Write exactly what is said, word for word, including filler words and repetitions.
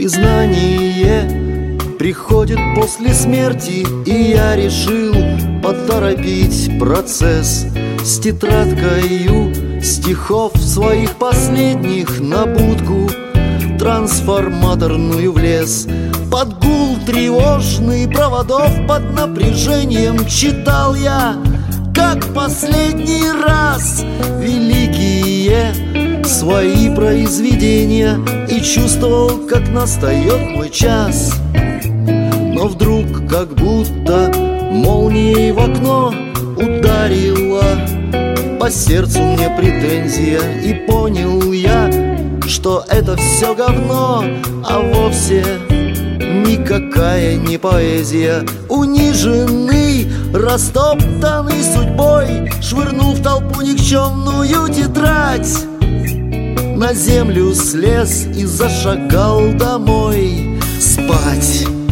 Признание приходит после смерти, и я решил поторопить процесс с тетрадкою стихов своих последних на будку трансформаторную влез. Под гул тревожный проводов, под напряжением читал я, как последний раз, великие свои произведения, и чувствовал, как настает мой час. Но вдруг, как будто молнией в окно ударила по сердцу мне претензия, и понял я, что это все говно, а вовсе никакая не поэзия. Униженный, растоптанный судьбой, швырнул в толпу никчемную тетрадь, на землю слез и зашагал домой спать.